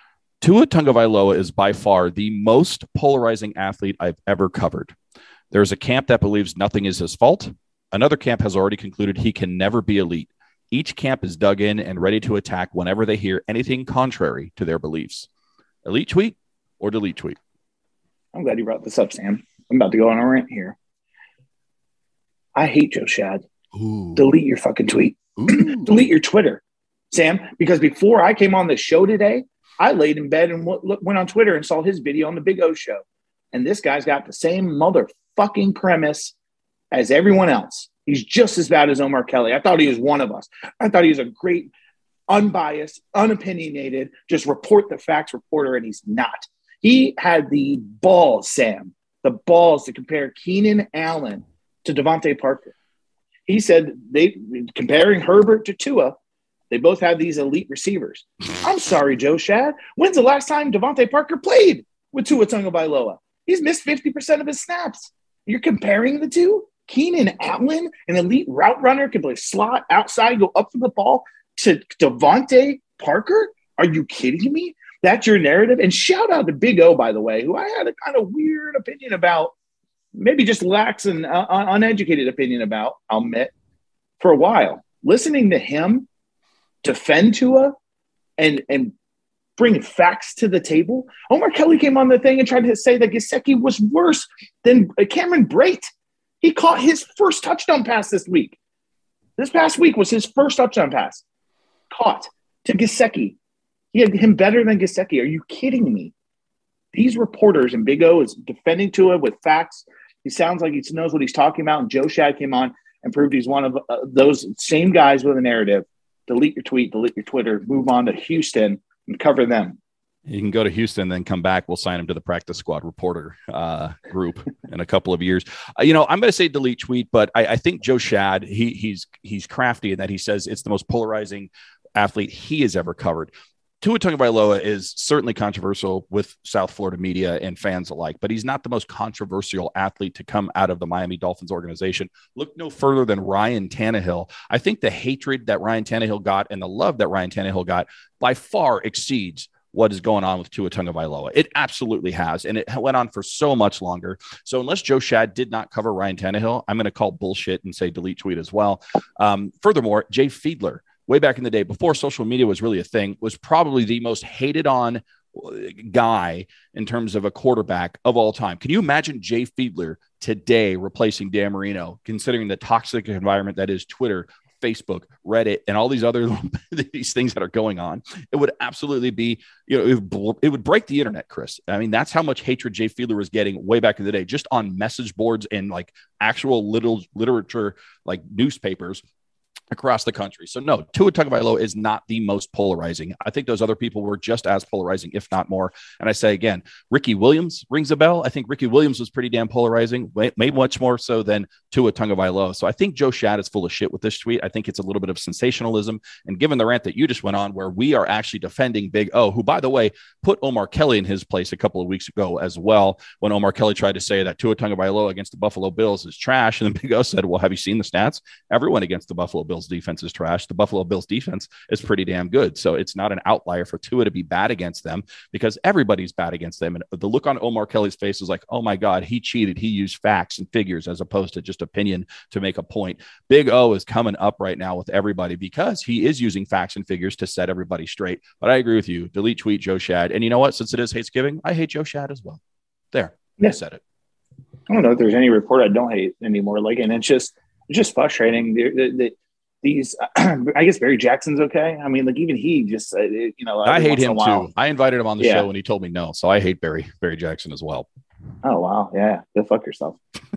Tua Tagovailoa is by far the most polarizing athlete I've ever covered. There's a camp that believes nothing is his fault. Another camp has already concluded he can never be elite. Each camp is dug in and ready to attack whenever they hear anything contrary to their beliefs. Elite Tweet or Delete Tweet? I'm glad you brought this up, Sam. I'm about to go on a rant here. I hate Joe Shad. Ooh. Delete your fucking tweet. Delete your Twitter, Sam, because before I came on the show today, I laid in bed and w- went on Twitter and saw his video on the Big O show. And this guy's got the same motherfucking premise as everyone else. He's just as bad as Omar Kelly. I thought he was one of us. I thought he was a great, unbiased, unopinionated, just report the facts reporter, and he's not. He had the balls, Sam, the balls to compare Keenan Allen to Devontae Parker. He said they comparing Herbert to Tua, they both have these elite receivers. I'm sorry, Joe Shad. When's the last time Devontae Parker played with Tua Tagovailoa? He's missed fifty percent of his snaps. You're comparing the two? Keenan Allen, an elite route runner, can play slot, outside, go up for the ball, to Devontae Parker? Are you kidding me? That's your narrative? And shout out to Big O, by the way, who I had a kind of weird opinion about, maybe just lax and uh, uneducated opinion about, I'll admit, for a while. Listening to him defend Tua and, and bring facts to the table. Omar Kelly came on the thing and tried to say that Gesicki was worse than Cameron Brate. He caught his first touchdown pass this week. This past week was his first touchdown pass. Caught to Gesicki. He had him better than Gesicki. Are you kidding me? These reporters, and Big O is defending Tua with facts. He sounds like he knows what he's talking about. And Joe Shad came on and proved he's one of uh, those same guys with a narrative. Delete your tweet, delete your Twitter, move on to Houston and cover them. You can go to Houston, then come back. We'll sign him to the practice squad reporter uh, group in a couple of years. Uh, you know, I'm going to say delete tweet, but I, I think Joe Shad, he, he's he's crafty in that he says it's the most polarizing athlete he has ever covered. Tua Tagovailoa is certainly controversial with South Florida media and fans alike, but he's not the most controversial athlete to come out of the Miami Dolphins organization. Look no further than Ryan Tannehill. I think the hatred that Ryan Tannehill got and the love that Ryan Tannehill got by far exceeds what is going on with Tua Tagovailoa. It absolutely has, and it went on for so much longer. So unless Joe Schad did not cover Ryan Tannehill, I'm going to call bullshit and say delete tweet as well. Um, furthermore, Jay Fiedler, way back in the day, before social media was really a thing, was probably the most hated on guy in terms of a quarterback of all time. Can you imagine Jay Fiedler today replacing Dan Marino, considering the toxic environment that is Twitter, Facebook, Reddit, and all these other these things that are going on? It would absolutely be, you know, it would, it would break the internet, Chris. I mean, that's how much hatred Jay Fiedler was getting way back in the day, just on message boards and like actual little literature, like newspapers across the country. So no, Tua Tagovailoa is not the most polarizing. I think those other people were just as polarizing, if not more. And I say again, Ricky Williams rings a bell. I think Ricky Williams was pretty damn polarizing, maybe much more so than Tua Tagovailoa. So I think Joe Schad is full of shit with this tweet. I think it's a little bit of sensationalism. And given the rant that you just went on, where we are actually defending Big O, who, by the way, put Omar Kelly in his place a couple of weeks ago as well, when Omar Kelly tried to say that Tua Tagovailoa against the Buffalo Bills is trash. And then Big O said, well, have you seen the stats? Everyone against the Buffalo Bills defense is trash. The Buffalo Bills defense is pretty damn good. So it's not an outlier for Tua to be bad against them, because everybody's bad against them. And the look on Omar Kelly's face is like, oh my God, he cheated. He used facts and figures as opposed to just opinion to make a point. Big O is coming up right now with everybody because he is using facts and figures to set everybody straight. But I agree with you. Delete tweet Joe Schad. And you know what? Since it is Hatesgiving, I hate Joe Schad as well. There. Yeah. I said it. I don't know if there's any report I don't hate anymore. Like, and it's just, it's just frustrating. The, the, the, these, I guess Barry Jackson's okay. I mean, like even he just, uh, you know, I hate him too. I invited him on the yeah. show and he told me no. So I hate Barry, Barry Jackson as well. Oh, wow. Yeah. Go fuck yourself.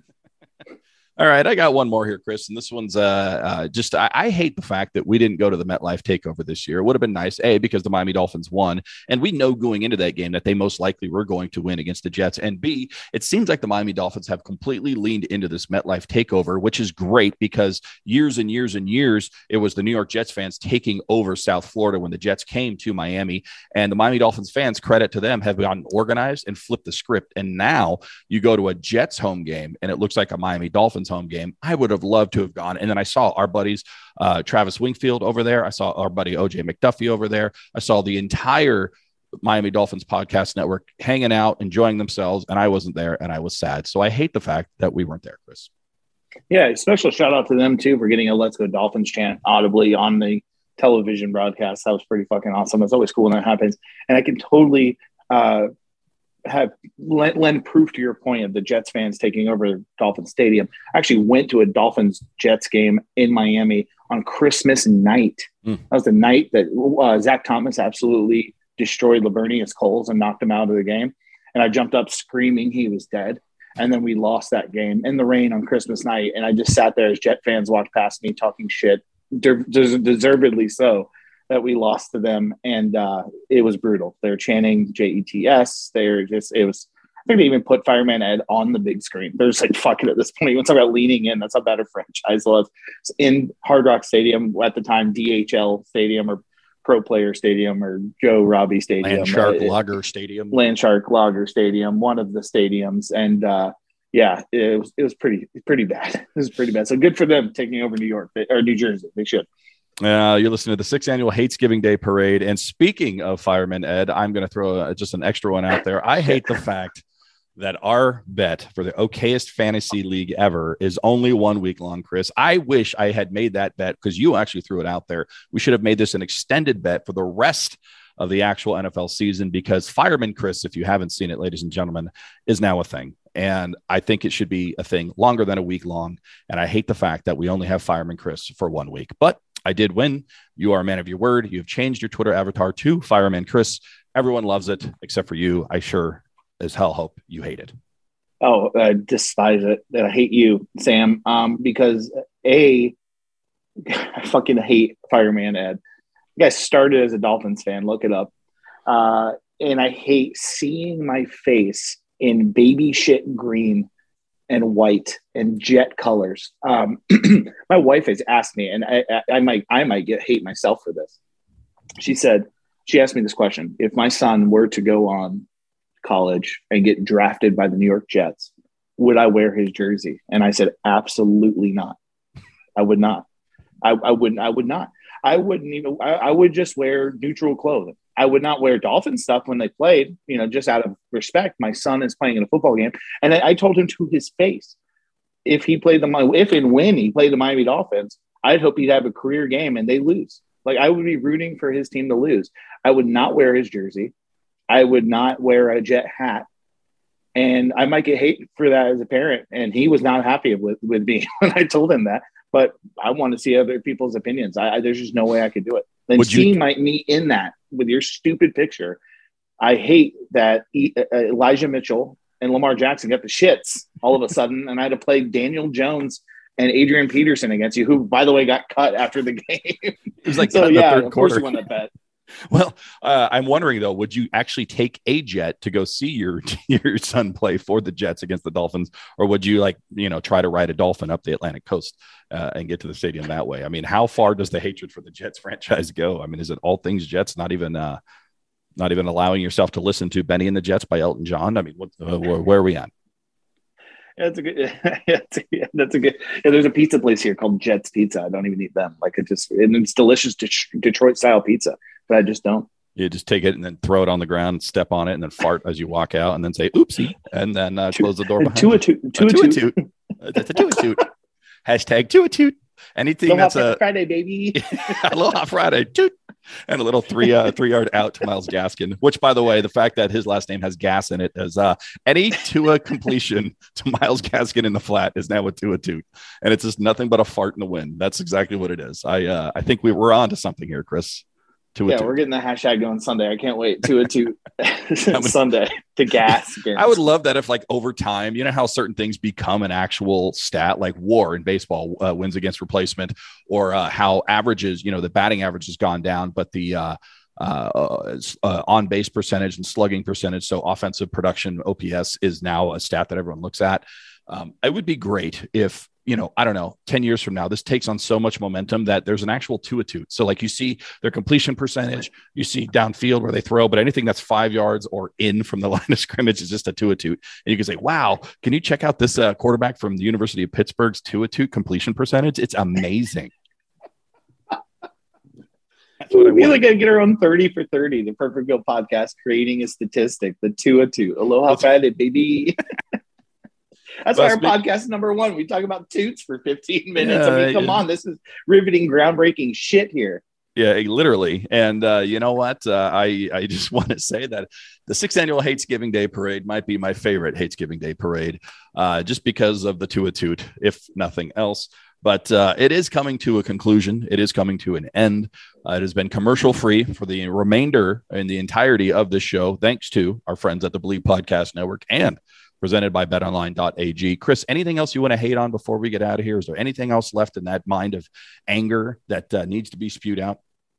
All right, I got one more here, Chris, and this one's uh, uh, just I, I hate the fact that we didn't go to the MetLife Takeover this year. It would have been nice, A, because the Miami Dolphins won, and we know going into that game that they most likely were going to win against the Jets, and B, it seems like the Miami Dolphins have completely leaned into this MetLife Takeover, which is great because years and years and years, it was the New York Jets fans taking over South Florida when the Jets came to Miami, and the Miami Dolphins fans, credit to them, have gotten organized and flipped the script, and now you go to a Jets home game, and it looks like a Miami Dolphins home game. I would have loved to have gone. And then I saw our buddies, uh, Travis Wingfield over there. I saw our buddy, O J McDuffie over there. I saw the entire Miami Dolphins podcast network hanging out, enjoying themselves. And I wasn't there and I was sad. So I hate the fact that we weren't there, Chris. Yeah. Special shout out to them too, for getting a Let's Go Dolphins chant audibly on the television broadcast. That was pretty fucking awesome. It's always cool when that happens. And I can totally, uh, have lend, lend proof to your point of the Jets fans taking over Dolphins Stadium. I actually went to a Dolphins Jets game in Miami on Christmas night. Mm. That was the night that uh, Zach Thomas absolutely destroyed Lavernius Coles and knocked him out of the game. And I jumped up screaming he was dead. And then we lost that game in the rain on Christmas night. And I just sat there as Jet fans walked past me talking shit, de- des- deservedly so, that we lost to them, and uh, it was brutal. They're chanting J E T S. They're just, it was, I think they even put Fireman Ed on the big screen. They're just like, fuck it at this point. You want to talk about leaning in, that's how bad a franchise was. In Hard Rock Stadium, at the time, D H L Stadium or Pro Player Stadium or Joe Robbie Stadium. Landshark uh, Lager Stadium. Landshark Lager Stadium, one of the stadiums. And uh, yeah, it was, it was pretty, pretty bad. It was pretty bad. So good for them taking over New York or New Jersey. They should. Uh, you're listening to the sixth annual Hatesgiving Day Parade. And speaking of Fireman Ed, I'm going to throw a, just an extra one out there. I hate the fact that our bet for the okayest fantasy league ever is only one week long, Chris. I wish I had made that bet because you actually threw it out there. We should have made this an extended bet for the rest of the actual N F L season, because Fireman Chris, if you haven't seen it, ladies and gentlemen, is now a thing. And I think it should be a thing longer than a week long. And I hate the fact that we only have Fireman Chris for one week, but I did win. You are a man of your word. You've changed your Twitter avatar to Fireman Chris. Everyone loves it except for you. I sure as hell hope you hate it. Oh, I despise it. I hate you, Sam, um, because A, I fucking hate Fireman Ed. You guys started as a Dolphins fan. Look it up. Uh, and I hate seeing my face in baby shit green and white and jet colors. Um, my wife has asked me, and I, I, I might, I might get hate myself for this. She said, she asked me this question. If my son were to go on college and get drafted by the New York Jets, would I wear his jersey? And I said, absolutely not. I would not. I, I wouldn't. I would not. I wouldn't even. I, I would just wear neutral clothing. I would not wear Dolphin stuff when they played, you know, just out of respect. My son is playing in a football game. And I, I told him to his face, if he played the, if and when he played the Miami Dolphins, I'd hope he'd have a career game and they lose. Like, I would be rooting for his team to lose. I would not wear his jersey. I would not wear a Jet hat. And I might get hate for that as a parent. And he was not happy with, with me when I told him that. But I want to see other people's opinions. I, I there's just no way I could do it. Then would seeing you... my, me in that with your stupid picture, I hate that e, uh, Elijah Mitchell and Lamar Jackson got the shits all of a sudden, and I had to play Daniel Jones and Adrian Peterson against you, who, by the way, got cut after the game. It was like so, yeah, of course you won that bet. Well, uh, I'm wondering, though, would you actually take a jet to go see your your son play for the Jets against the Dolphins? Or would you, like, you know, try to ride a Dolphin up the Atlantic coast uh, and get to the stadium that way? I mean, how far does the hatred for the Jets franchise go? I mean, is it all things Jets, not even uh, not even allowing yourself to listen to Benny and the Jets by Elton John? I mean, what, uh, where, where are we at? Yeah, that's a good. Yeah, that's a, yeah, that's a good. Yeah, there's a pizza place here called Jets Pizza. I don't even eat them. Like, it just, and it's delicious Detroit style pizza, but I just don't. You just take it and then throw it on the ground, step on it, and then fart as you walk out, and then say "oopsie," and then uh, close the door behind two you. A toot, two a toot, two a toot. That's a two a toot. Hashtag two a toot. Anything Aloha that's a Friday, baby. Aloha Friday, toot. And a little three uh, three yard out to Myles Gaskin, which, by the way, the fact that his last name has gas in it is uh, any Tua completion to Myles Gaskin in the flat is now a Tua toot, and it's just nothing but a fart in the wind. That's exactly what it is. I uh, I think we we're on to something here, Chris. Tua yeah, toot. We're getting the hashtag going Sunday. I can't wait. Tua toot Sunday to gas. Again. I would love that if, like, over time, you know how certain things become an actual stat, like WAR in baseball, uh, wins against replacement, or uh, how averages, you know, the batting average has gone down, but the uh, uh, uh, on base percentage and slugging percentage, so offensive production, O P S, is now a stat that everyone looks at. Um, it would be great if, you know, I don't know, ten years from now, this takes on so much momentum that there's an actual Tua toot. So, like, you see their completion percentage, you see downfield where they throw, but anything that's five yards or in from the line of scrimmage is just a Tua toot. And you can say, wow, can you check out this uh, quarterback from the University of Pittsburgh's Tua toot completion percentage? It's amazing. That's what I we like to get our own thirty for thirty, the Perfect Field podcast, creating a statistic, the Tua toot. Aloha Friday, baby. That's why our podcast is number one. We talk about toots for fifteen minutes. Yeah, I mean, come yeah. on. This is riveting, groundbreaking shit here. Yeah, literally. And uh, you know what? Uh, I, I just want to say that the sixth annual Hatesgiving Day Parade might be my favorite Hatesgiving Day Parade, uh, just because of the Tua toot, if nothing else. But uh, it is coming to a conclusion. It is coming to an end. Uh, it has been commercial free for the remainder and the entirety of this show, thanks to our friends at the Believe Podcast Network and presented by bet online dot a g. Chris, anything else you want to hate on before we get out of here? Is there anything else left in that mind of anger that uh, needs to be spewed out?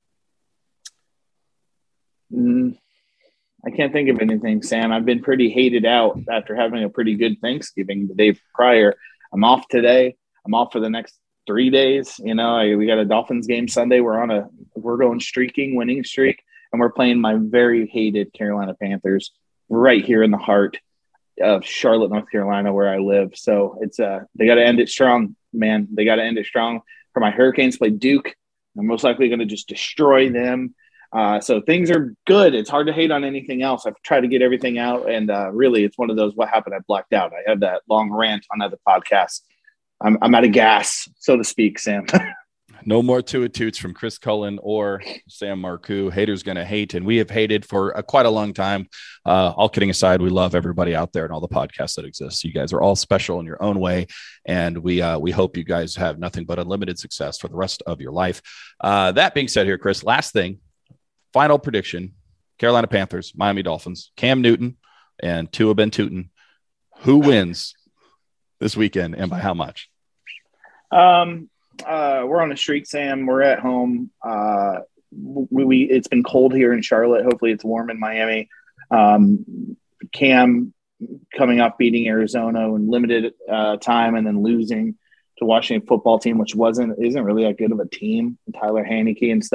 Mm, I can't think of anything, Sam. I've been pretty hated out after having a pretty good Thanksgiving the day prior. I'm off today. I'm off for the next three days. You know, I, we got a Dolphins game Sunday. We're on a, we're going streaking, winning streak, and we're playing my very hated Carolina Panthers right here in the heart of Charlotte, North Carolina, where I live. So it's uh they got to end it strong, man. They got to end it strong. For my Hurricanes play Duke. I'm most likely going to just destroy them. Uh, so things are good. It's hard to hate on anything else. I've tried to get everything out, and uh, really, it's one of those. What happened? I blacked out. I had that long rant on other podcasts. I'm I'm out of gas, so to speak, Sam. No more Tua toots from Chris Cullen or Sam Marcoux. Haters going to hate, and we have hated for a, quite a long time. Uh, all kidding aside, we love everybody out there and all the podcasts that exist. You guys are all special in your own way, and we uh, we hope you guys have nothing but unlimited success for the rest of your life. Uh, that being said here, Chris, last thing, final prediction, Carolina Panthers, Miami Dolphins, Cam Newton, and Tua Ben Tootin. Who wins this weekend, and by how much? Um. Uh, we're on a streak, Sam. We're at home. Uh, we, we it's been cold here in Charlotte. Hopefully, it's warm in Miami. Um, Cam coming off beating Arizona in limited uh, time, and then losing to Washington football team, which wasn't isn't really that good of a team. Tyler Haneke and stuff.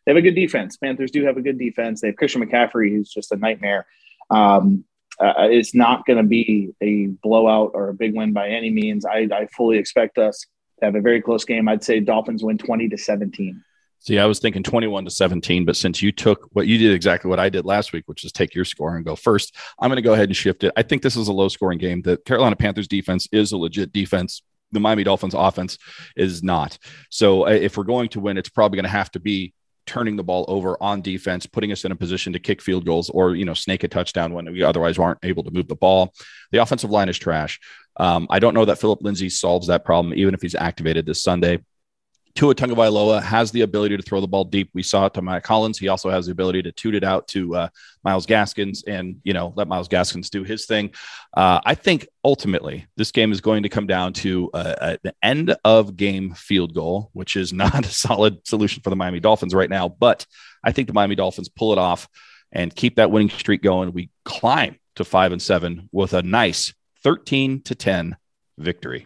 they have a good defense. Panthers do have a good defense. They have Christian McCaffrey, who's just a nightmare. Um, uh, it's not going to be a blowout or a big win by any means. I, I fully expect us to have a very close game. I'd say Dolphins win twenty to seventeen. See, I was thinking twenty-one to seventeen, but since you took what you did exactly what I did last week, which is take your score and go first, I'm going to go ahead and shift it. I think this is a low scoring game. The Carolina Panthers defense is a legit defense. The Miami Dolphins offense is not. So uh, if we're going to win, it's probably going to have to be turning the ball over on defense, putting us in a position to kick field goals or, you know, snake a touchdown when we otherwise aren't able to move the ball. The offensive line is trash. Um, I don't know that Philip Lindsay solves that problem, even if he's activated this Sunday. Tua Tagovailoa has the ability to throw the ball deep. We saw it to Mike Collins. He also has the ability to toot it out to uh, Myles Gaskins and, you know, let Myles Gaskins do his thing. Uh, I think ultimately this game is going to come down to uh, an end of game field goal, which is not a solid solution for the Miami Dolphins right now. But I think the Miami Dolphins pull it off and keep that winning streak going. We climb to five and seven with a nice thirteen to ten victory.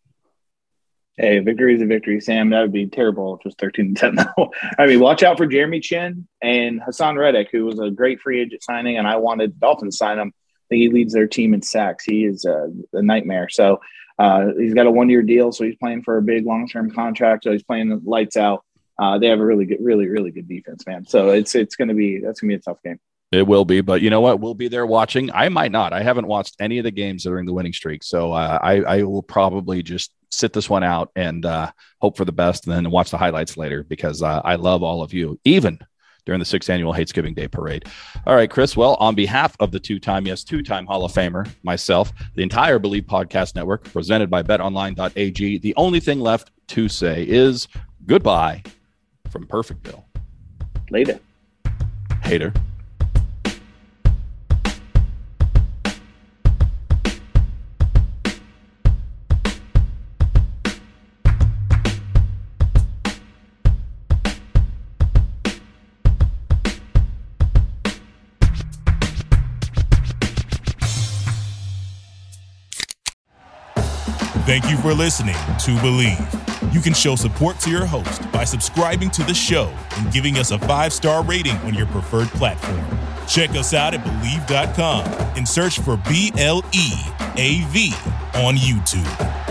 Hey, victory is a victory, Sam. That would be terrible if it was thirteen to ten, though. I mean, watch out for Jeremy Chin and Hassan Reddick, who was a great free agent signing, and I wanted the Dolphins to sign him. I think he leads their team in sacks. He is a, a nightmare. So uh, he's got a one-year deal, so he's playing for a big long-term contract. So he's playing the lights out. Uh, they have a really good, really, really good defense, man. So it's it's going to be that's going to be a tough game. It will be, but you know what? We'll be there watching. I might not. I haven't watched any of the games during the winning streak, so uh, I, I will probably just sit this one out and uh, hope for the best, and then watch the highlights later because uh, I love all of you, even during the sixth annual Hatesgiving Day Parade. All right, Chris. Well, on behalf of the two-time, yes, two-time Hall of Famer, myself, the entire Believe Podcast Network, presented by bet online dot a g, the only thing left to say is goodbye from Perfectville. Later. Hater. Thank you for listening to Believe. You can show support to your host by subscribing to the show and giving us a five-star rating on your preferred platform. Check us out at Believe dot com and search for B L E A V on YouTube.